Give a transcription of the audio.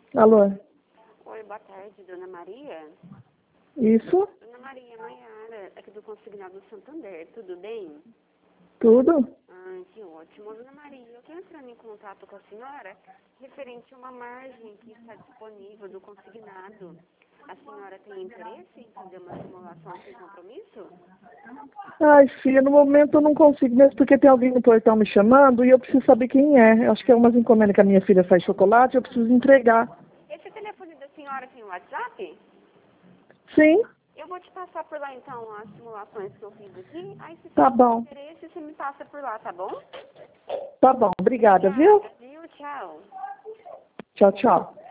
Alô? Oi, boa tarde, Dona Maria. Isso? Dona Maria Maiara, aqui do Consignado Santander, tudo bem? Tudo? Ah, que ótimo. Dona Maria, eu estou entrando em contato com a senhora referente a uma margem que está disponível do consignado. A senhora tem interesse em fazer uma simulação sem compromisso? Ai, filha, no momento eu não consigo mesmo porque tem alguém no portão me chamando e eu preciso saber quem é. Eu acho que é umas encomendas que a minha filha faz chocolate, eu preciso entregar. Esse telefone da senhora tem WhatsApp? Sim? Eu vou te passar por lá então as simulações que eu fiz aqui. Aí se Tá você tem bom. interesse, você me passa por lá, tá bom? Tá bom. Obrigada, viu? Obrigada, viu? Tchau. Tchau, tchau.